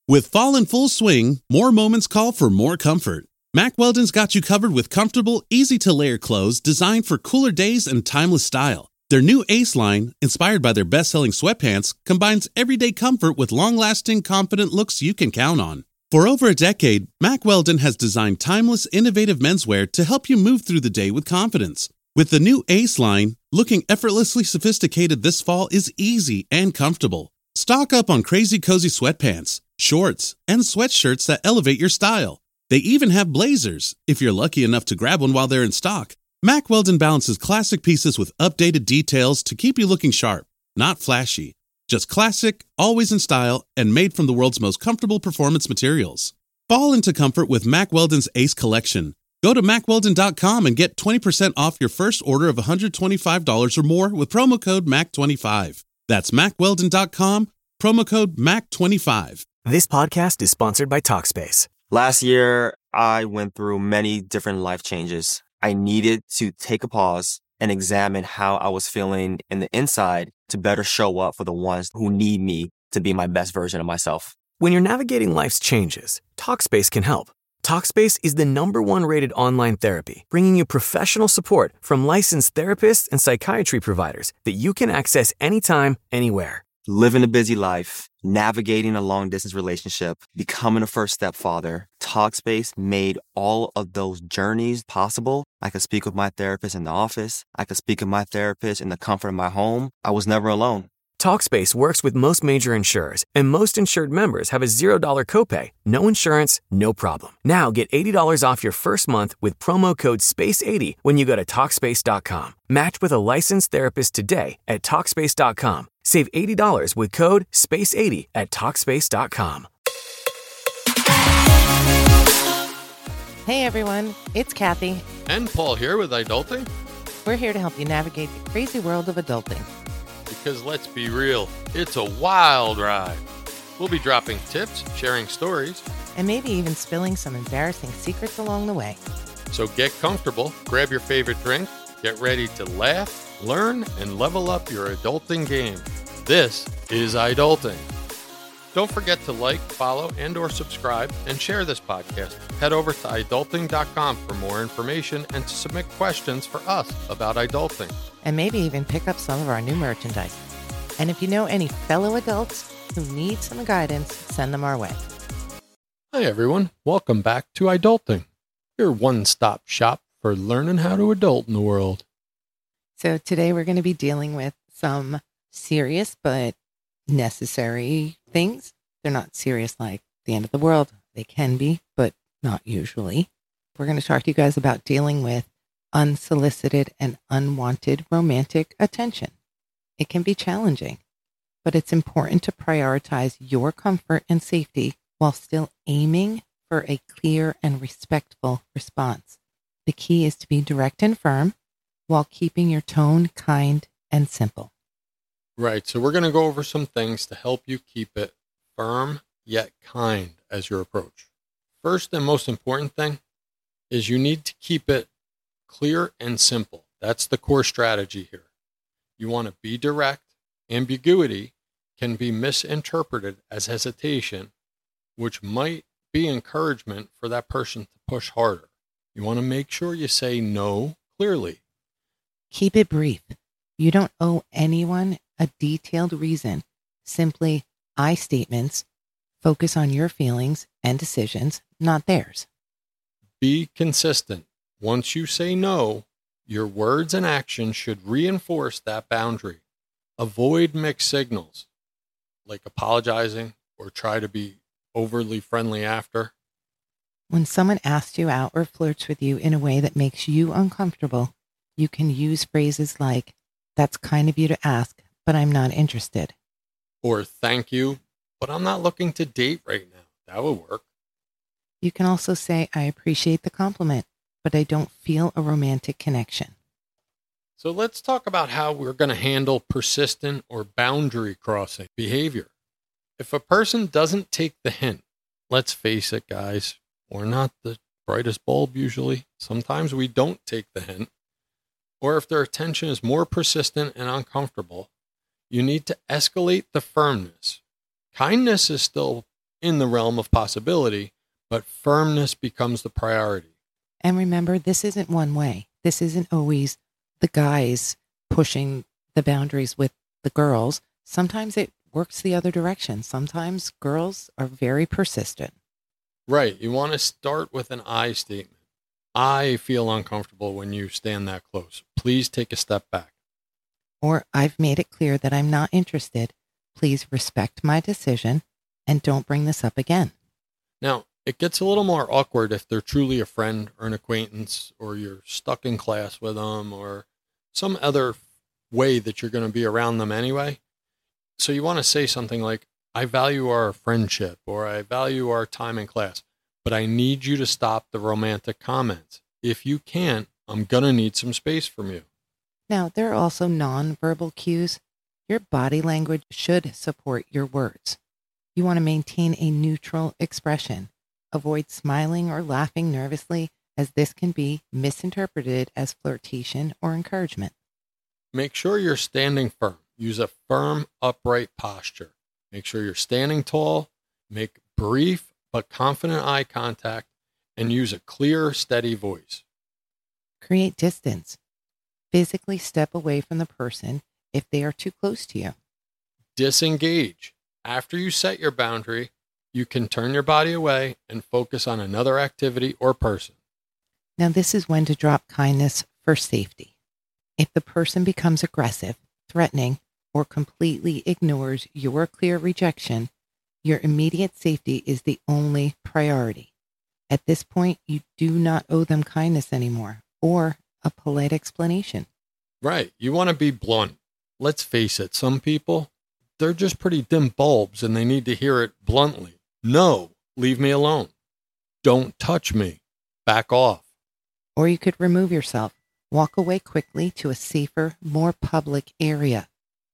With fall in full swing, more moments call for more comfort. Mack Weldon's got you covered with comfortable, easy-to-layer clothes designed for cooler days and timeless style. Their new Ace line, inspired by their best-selling sweatpants, combines everyday comfort with long-lasting, confident looks you can count on. For over a decade, Mack Weldon has designed timeless, innovative menswear to help you move through the day with confidence. With the new Ace line, looking effortlessly sophisticated this fall is easy and comfortable. Stock up on crazy cozy sweatpants, shorts, and sweatshirts that elevate your style. They even have blazers, if you're lucky enough to grab one while they're in stock. Mack Weldon balances classic pieces with updated details to keep you looking sharp, not flashy. Just classic, always in style, and made from the world's most comfortable performance materials. Fall into comfort with Mack Weldon's Ace Collection. Go to MackWeldon.com and get 20% off your first order of $125 or more with promo code MAC25. That's MackWeldon.com, promo code MAC25. This podcast is sponsored by Talkspace. Last year, I went through many different life changes. I needed to take a pause and examine how I was feeling in the inside to better show up for the ones who need me to be my best version of myself. When you're navigating life's changes, Talkspace can help. Talkspace is the #1 rated online therapy, bringing you professional support from licensed therapists and psychiatry providers that you can access anytime, anywhere. Living a busy life, navigating a long-distance relationship, becoming a first-step father, Talkspace made all of those journeys possible. I could speak with my therapist in the office. I could speak with my therapist in the comfort of my home. I was never alone. Talkspace works with most major insurers, and most insured members have a $0 copay. No insurance, no problem. Now get $80 off your first month with promo code SPACE80 when you go to Talkspace.com. Match with a licensed therapist today at Talkspace.com. Save $80 with code SPACE80 at Talkspace.com. Hey everyone, it's Kathy. And Paul here with Adulting. We're here to help you navigate the crazy world of adulting. Because let's be real, it's a wild ride. We'll be dropping tips, sharing stories, And maybe even spilling some embarrassing secrets along the way. so get comfortable, grab your favorite drink, get ready to laugh, learn, and level up your adulting game. This is Adulting. Don't forget to like, follow, and or subscribe, and share this podcast. Head over to adulting.com for more information and to submit questions for us about adulting. And maybe even pick up some of our new merchandise. And if you know any fellow adults who need some guidance, send them our way. Hi everyone, welcome back to Adulting, your one-stop shop for learning how to adult in the world. So today we're going to be dealing with some serious but necessary things. They're not serious like the end of the world. They can be, but not usually. We're going to talk to you guys about dealing with unsolicited and unwanted romantic attention. It can be challenging, but it's important to prioritize your comfort and safety while still aiming for a clear and respectful response. The key is to be direct and firm while keeping your tone kind and simple. Right, so we're going to go over some things to help you keep it firm yet kind as your approach. First and most important thing is you need to keep it clear and simple. That's the core strategy here. You want to be direct. Ambiguity can be misinterpreted as hesitation, which might be encouragement for that person to push harder. You want to make sure you say no clearly. Keep it brief. You don't owe anyone a detailed reason. Simply I statements. Focus on your feelings and decisions, not theirs. Be consistent. Once you say no, your words and actions should reinforce that boundary. Avoid mixed signals, like apologizing or try to be overly friendly after. When someone asks you out or flirts with you in a way that makes you uncomfortable, you can use phrases like, "That's kind of you to ask, but I'm not interested." Or thank you, but I'm not looking to date right now. That would work. You can also say, "I appreciate the compliment, but I don't feel a romantic connection." So let's talk about how we're going to handle persistent or boundary crossing behavior. If a person doesn't take the hint, let's face it, guys, we're not the brightest bulb usually. Sometimes we don't take the hint. Or if their attention is more persistent and uncomfortable, you need to escalate the firmness. Kindness is still in the realm of possibility, but firmness becomes the priority. And remember, this isn't one way. This isn't always the guys pushing the boundaries with the girls. Sometimes it works the other direction. Sometimes girls are very persistent. Right. You want to start with an I statement. I feel uncomfortable when you stand that close. Please take a step back. Or I've made it clear that I'm not interested. Please respect my decision and don't bring this up again. Now, it gets a little more awkward if they're truly a friend or an acquaintance, or you're stuck in class with them, or some other way that you're going to be around them anyway. So you want to say something like, I value our friendship, or I value our time in class, but I need you to stop the romantic comments. If you can't, I'm going to need some space from you. Now, there are also nonverbal cues. Your body language should support your words. You want to maintain a neutral expression. Avoid smiling or laughing nervously, as this can be misinterpreted as flirtation or encouragement. Make sure you're standing firm. Use a firm, upright posture. Make sure you're standing tall. Make brief but confident eye contact, and use a clear, steady voice. Create distance. Physically step away from the person if they are too close to you. Disengage. After you set your boundary, you can turn your body away and focus on another activity or person. Now, this is when to drop kindness for safety. If the person becomes aggressive, threatening, or completely ignores your clear rejection, your immediate safety is the only priority. At this point, you do not owe them kindness anymore or a polite explanation. Right. You want to be blunt. Let's face it, some people, they're just pretty dim bulbs and they need to hear it bluntly. No, leave me alone. Don't touch me. Back off. Or you could remove yourself. Walk away quickly to a safer, more public area.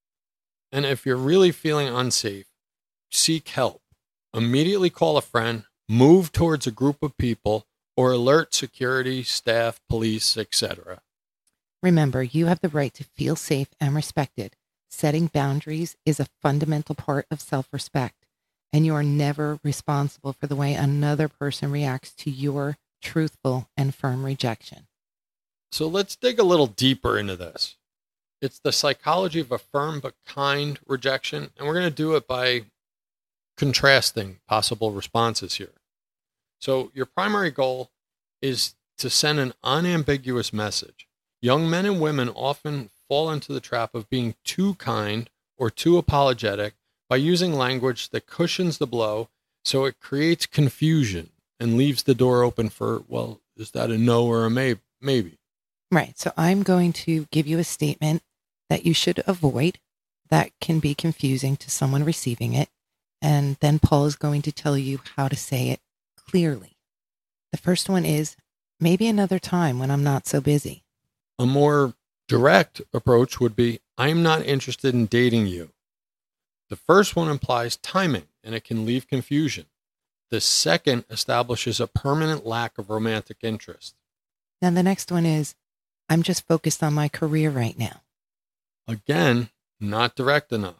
And if you're really feeling unsafe, seek help. Immediately call a friend, move towards a group of people, or alert security, staff, police, etc. Remember, you have the right to feel safe and respected. Setting boundaries is a fundamental part of self-respect, and you are never responsible for the way another person reacts to your truthful and firm rejection. So let's dig a little deeper into this. It's the psychology of a firm but kind rejection, and we're going to do it by contrasting possible responses here. So your primary goal is to send an unambiguous message. Young men and women often fall into the trap of being too kind or too apologetic by using language that cushions the blow, so it creates confusion and leaves the door open for, well, is that a no or a maybe? Right. So I'm going to give you a statement that you should avoid that can be confusing to someone receiving it. And then Paul is going to tell you how to say it clearly. The first one is, maybe another time when I'm not so busy. A more direct approach would be, I'm not interested in dating you. The first one implies timing, and it can leave confusion. The second establishes a permanent lack of romantic interest. Now the next one is, I'm just focused on my career right now. Again, not direct enough.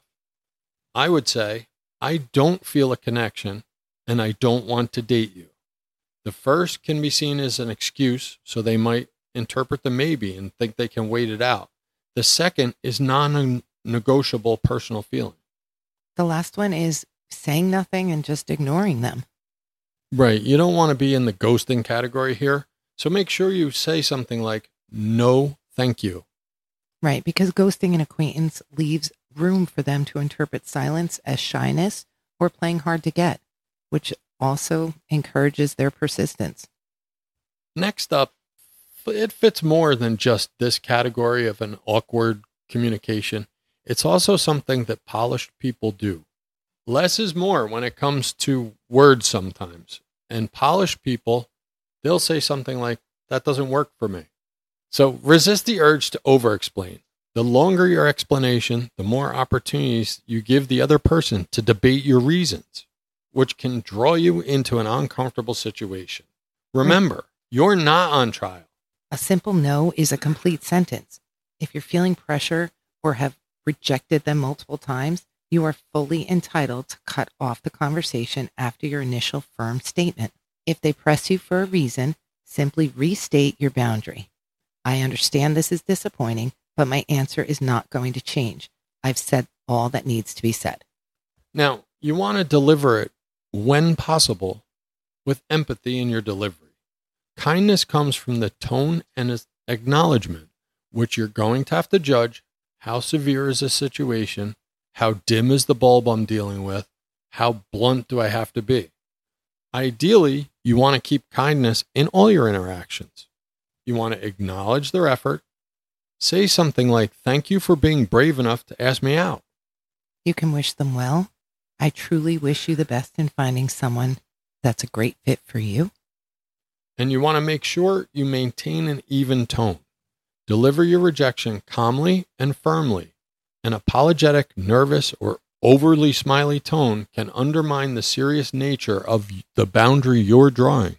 I would say, I don't feel a connection, and I don't want to date you. The first can be seen as an excuse, so they might interpret the maybe and think they can wait it out. The second is non-negotiable personal feeling. The last one is saying nothing and just ignoring them. Right. You don't want to be in the ghosting category here. So make sure you say something like, no, thank you. Right, because ghosting an acquaintance leaves room for them to interpret silence as shyness or playing hard to get, which also encourages their persistence. Next up, it fits more than just this category of an awkward communication. It's also something that polished people do. Less is more when it comes to words sometimes. And polished people, they'll say something like, that doesn't work for me. So resist the urge to over-explain. The longer your explanation, the more opportunities you give the other person to debate your reasons, which can draw you into an uncomfortable situation. Remember, you're not on trial. A simple no is a complete sentence. If you're feeling pressure or have rejected them multiple times, You are fully entitled to cut off the conversation after your initial firm statement. If they press you for a reason, simply restate your boundary. I understand this is disappointing, but my answer is not going to change. I've said all that needs to be said. Now, you want to deliver it, when possible, with empathy in your delivery. Kindness comes from the tone and acknowledgement, which you're going to have to judge. How severe is the situation? How dim is the bulb I'm dealing with? How blunt do I have to be? Ideally, you want to keep kindness in all your interactions. You want to acknowledge their effort. Say something like, "Thank you for being brave enough to ask me out." You can wish them well. I truly wish you the best in finding someone that's a great fit for you. And you want to make sure you maintain an even tone. Deliver your rejection calmly and firmly. An apologetic, nervous, or overly smiley tone can undermine the serious nature of the boundary you're drawing.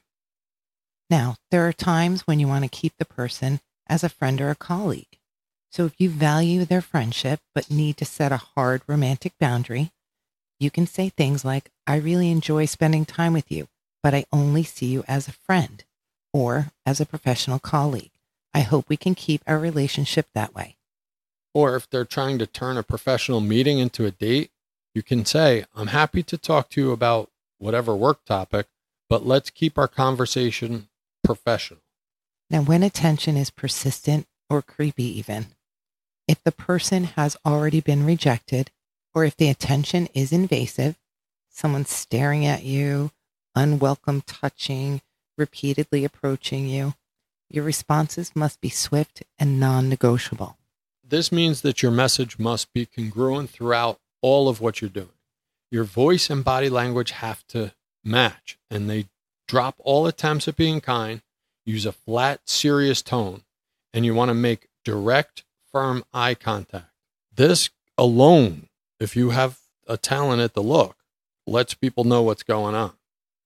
Now, there are times when you want to keep the person as a friend or a colleague. So if you value their friendship but need to set a hard romantic boundary, you can say things like, "I really enjoy spending time with you, but I only see you as a friend or as a professional colleague. I hope we can keep our relationship that way." Or if they're trying to turn a professional meeting into a date, you can say, "I'm happy to talk to you about whatever work topic, but let's keep our conversation professional." Now, when attention is persistent or creepy even, if the person has already been rejected, or if the attention is invasive, someone staring at you, unwelcome touching, repeatedly approaching you, your responses must be swift and non-negotiable. This means that your message must be congruent throughout all of what you're doing. Your voice and body language have to match, and they drop all attempts at being kind. Use a flat, serious tone, and you want to make direct, firm eye contact. This alone, if you have a talent at the look, lets people know what's going on.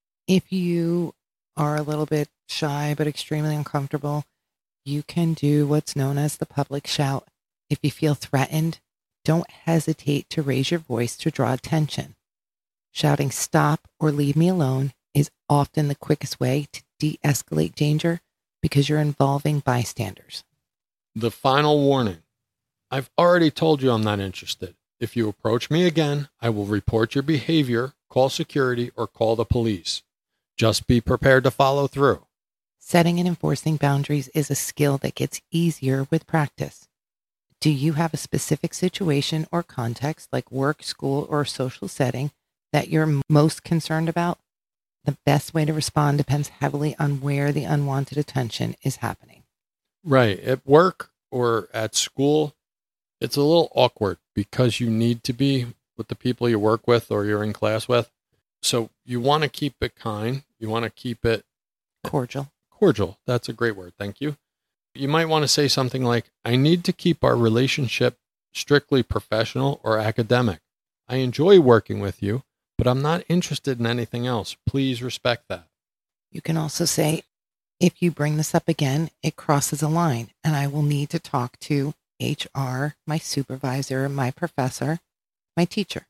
If you are a little bit shy but extremely uncomfortable, you can do what's known as the public shout. If you feel threatened, don't hesitate to raise your voice to draw attention. Shouting "stop" or "leave me alone" is often the quickest way to de-escalate danger because you're involving bystanders. The final warning. I've already told you I'm not interested. If you approach me again, I will report your behavior, call security, or call the police. Just be prepared to follow through. Setting and enforcing boundaries is a skill that gets easier with practice. Do you have a specific situation or context like work, school, or a social setting that you're most concerned about? The best way to respond depends heavily on where the unwanted attention is happening. Right. At work or at school, it's a little awkward because you need to be with the people you work with or you're in class with. So you want to keep it kind. You want to keep it Cordial. cordial. That's a great word. Thank you. You might want to say something like, "I need to keep our relationship strictly professional or academic. I enjoy working with you, but I'm not interested in anything else. Please respect that." You can also say, "If you bring this up again, it crosses a line and I will need to talk to HR, my supervisor, my professor, my teacher."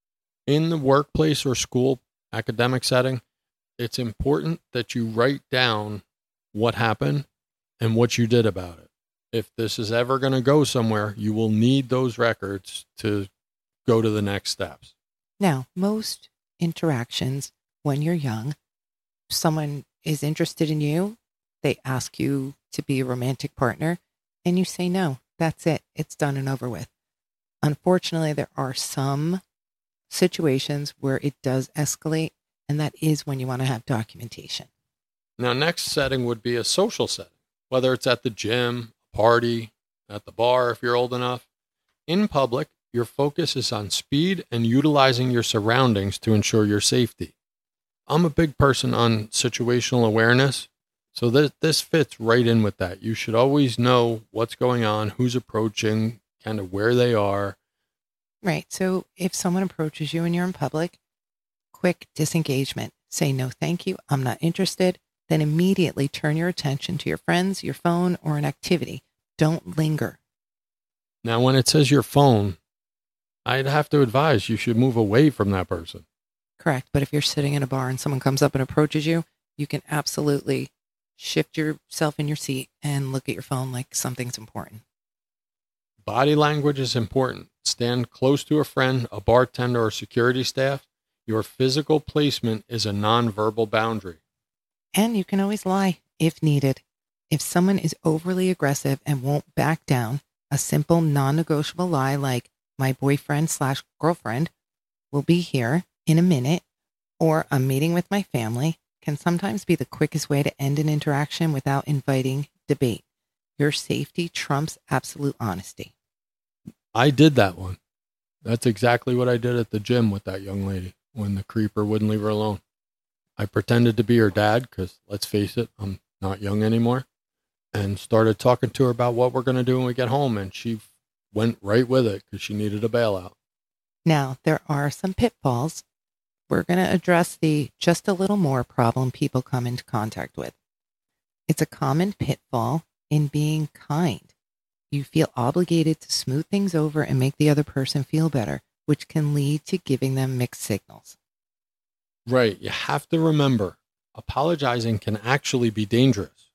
In the workplace or school academic setting, it's important that you write down what happened and what you did about it. If this is ever going to go somewhere, you will need those records to go to the next steps. Now, most interactions when you're young, someone is interested in you, they ask you to be a romantic partner, and you say no. That's it. It's done and over with. Unfortunately, there are some situations where it does escalate, and that is when you want to have documentation. Now, next setting would be a social setting, whether it's at the gym, party, at the bar if you're old enough. In public, your focus is on speed and utilizing your surroundings to ensure your safety. I'm a big person on situational awareness, so this fits right in with that. You should always know what's going on, who's approaching, kind of where they are. Right. So if someone approaches you and you're in public, quick disengagement. Say no, thank you. I'm not interested. Then immediately turn your attention to your friends, your phone, or an activity. Don't linger. Now, when it says your phone, I'd have to advise you should move away from that person. Correct. But if you're sitting in a bar and someone comes up and approaches you, you can absolutely shift yourself in your seat and look at your phone like something's important. Body language is important. Stand close to a friend, a bartender, or security staff. Your physical placement is a nonverbal boundary. And you can always lie if needed. If someone is overly aggressive and won't back down, a simple non-negotiable lie like my boyfriend/girlfriend will be here in a minute, or I'm meeting with my family, can sometimes be the quickest way to end an interaction without inviting debate. Your safety trumps absolute honesty. I did that one. That's exactly what I did at the gym with that young lady when the creeper wouldn't leave her alone. I pretended to be her dad because, let's face it, I'm not young anymore, and started talking to her about what we're going to do when we get home, and she went right with it because she needed a bailout. Now, there are some pitfalls. We're going to address the just a little more problem people come into contact with. It's a common pitfall in being kind. You feel obligated to smooth things over and make the other person feel better, which can lead to giving them mixed signals. Right. You have to remember, apologizing can actually be dangerous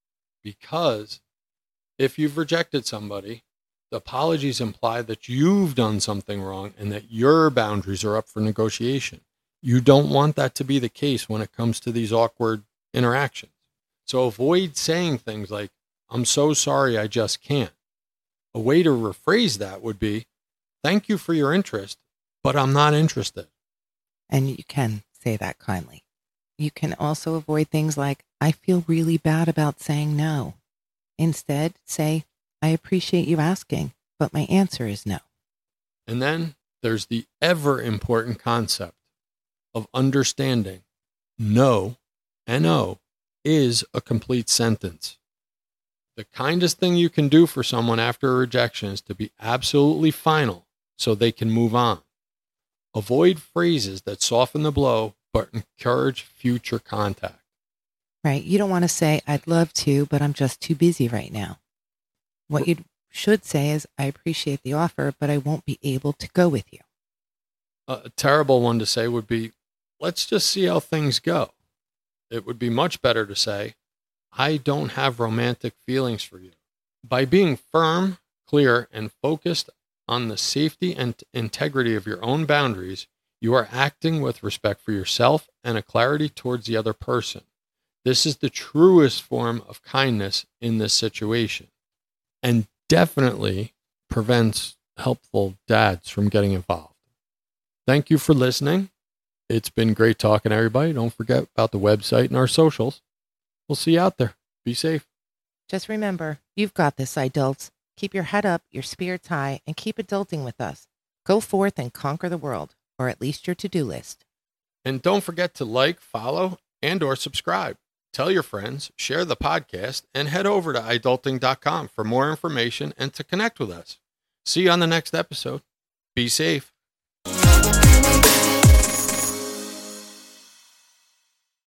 because if you've rejected somebody, the apologies imply that you've done something wrong and that your boundaries are up for negotiation. You don't want that to be the case when it comes to these awkward interactions. So avoid saying things like, I'm so sorry, I just can't. A way to rephrase that would be, thank you for your interest, but I'm not interested. And you can say that kindly. You can also avoid things like, I feel really bad about saying no. Instead, say, I appreciate you asking, but my answer is no. And then there's the ever important concept of understanding no, N-O, is a complete sentence. The kindest thing you can do for someone after a rejection is to be absolutely final so they can move on. Avoid phrases that soften the blow but encourage future contact. Right? You don't want to say, I'd love to, but I'm just too busy right now. What you should say is, I appreciate the offer, but I won't be able to go with you. A terrible one to say would be, let's just see how things go. It would be much better to say, I don't have romantic feelings for you. By being firm, clear, and focused on the safety and integrity of your own boundaries, you are acting with respect for yourself and a clarity towards the other person. This is the truest form of kindness in this situation, and definitely prevents helpful dads from getting involved. Thank you for listening. It's been great talking to everybody. Don't forget about the website and our socials. We'll see you out there. Be safe. Just remember, you've got this, adults. Keep your head up, your spirits high, and keep adulting with us. Go forth and conquer the world, or at least your to-do list. And don't forget to like, follow, and or subscribe. Tell your friends, share the podcast, and head over to idulting.com for more information and to connect with us. See you on the next episode. Be safe.